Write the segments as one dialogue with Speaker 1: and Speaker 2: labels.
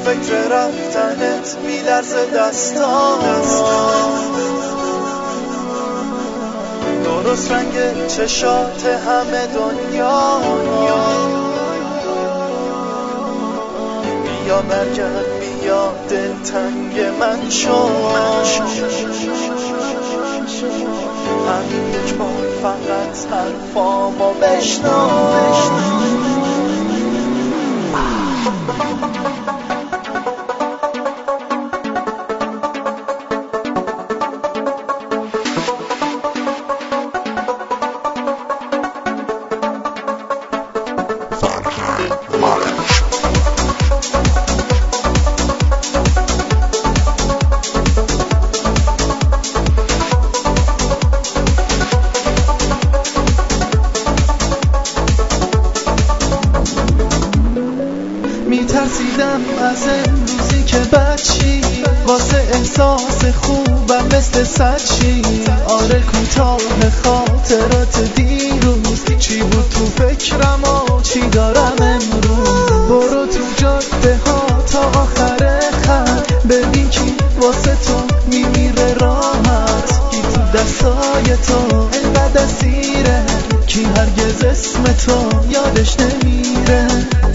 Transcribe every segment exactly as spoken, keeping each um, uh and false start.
Speaker 1: فکر رفتنت میلرزه دستام، درست رنگ چشات همه دنیا. بیا برگرد، بیا دلتنگ من شو، همین یک بار فقط حرفامو بشنو. میترسیدم از امروزی که بچی، واسه احساس خوبم مثل سچی. آره کوتاه خاطرات دیروز، چی بود تو فکرم و چی دارم امروز. برو تو جاده ها تا آخر خط، ببین کی واسه تو میمیره راحت. کی تو دستای تو اینقدر اسیره، کی هرگز اسم تو یادش نمیره.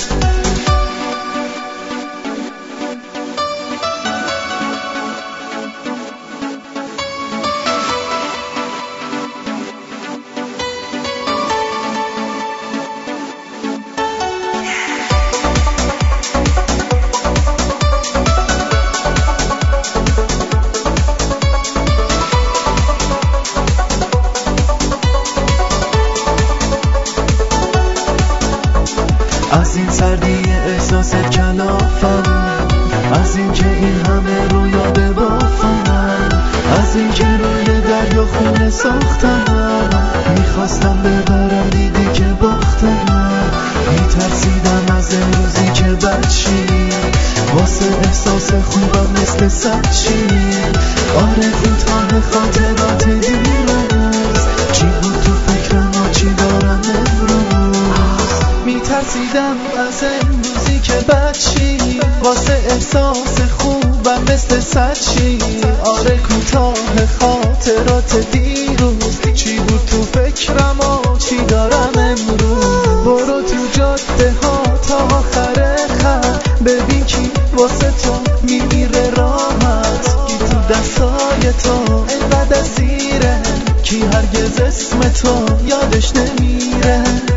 Speaker 1: از این سردی احساست کلافم، از این که این همه رو یاد بافم، از این که روی دریا خونه ساختم. میخواستم ببرم دیدی که باختم. میترسیدم از امروزی که بچی، واسه احساس خوبم مثل سچی. آره کوتاه خاطرات دیروز، چی بود تو فکرم و چی دارم امروز. میترسیدم از امروزی که بچی، واسه احساس خوبم مثل سچی. آره کوتاه خاطرات دیروز، چی بود تو فکرم و چی دارم امروز. برو تو جاده ها تا آخر خط، ببین کی واسه تو میمیره راحت. کی تو دستای تو اینقدر اسیره، کی هرگز اسم تو یادش نمیره.